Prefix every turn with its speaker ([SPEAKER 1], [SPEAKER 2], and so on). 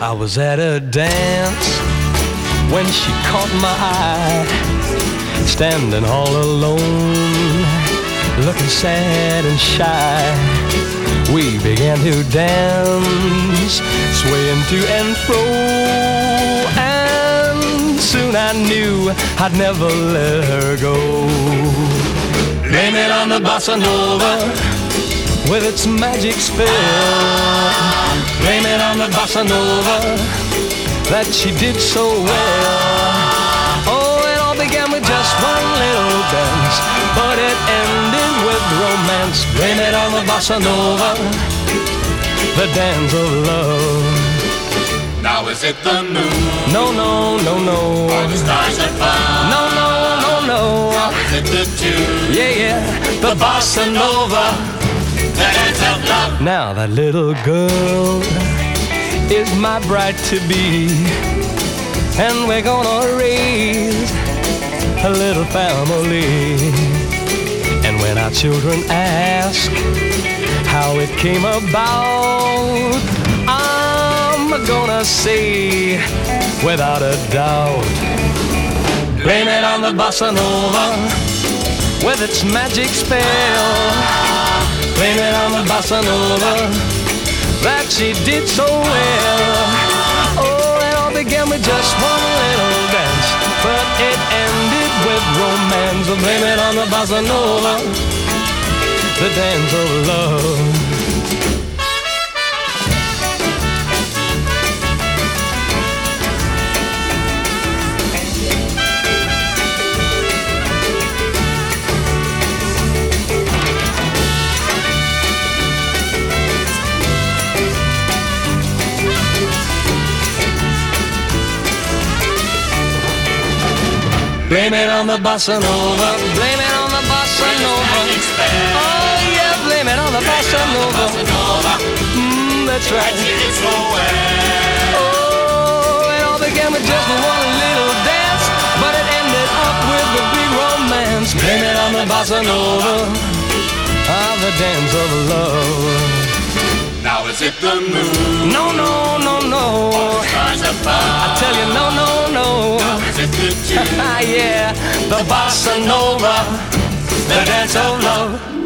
[SPEAKER 1] I was at a dance when she caught my eye, standing all alone, looking sad and shy. We began to dance, swaying to and fro, and soon I knew I'd never let her go. Blame it on the bossa nova with its magic spell. Blame it on the bossa nova that she did so well. Oh, it all began with just one little dance, but it ended with romance. Blame it on the bossa nova, the dance of love.
[SPEAKER 2] Now is it the moon?
[SPEAKER 1] No, no, no, no.
[SPEAKER 2] Or the stars above?
[SPEAKER 1] No, no, no, no.
[SPEAKER 2] Now is it the tune?
[SPEAKER 1] Yeah, yeah, the bossa nova,
[SPEAKER 2] the dance of love.
[SPEAKER 1] Now that little girl is my bride-to-be, and we're gonna raise a little family. And when our children ask how it came about, I'm gonna say without a doubt, blame it on the bossa nova with its magic spell. Blame it on the bossa nova that she did so well. Oh, it all began with just one little dance, but it ended with romance. Blame it on the bossa nova, the dance of love. Blame it on the bossa nova, blame it on the bossa nova. Oh yeah, blame it on the bossa nova. That's right. Oh, it all began with just one little dance, but it ended up with a big romance. Blame it on the bossa nova, the dance of love.
[SPEAKER 2] Now is it the moon?
[SPEAKER 1] No, no, no, no.
[SPEAKER 2] Or the stars above?
[SPEAKER 1] I tell you, no, no, no.
[SPEAKER 2] Now is it the tune?
[SPEAKER 1] Yeah, the bossa nova, the dance of love.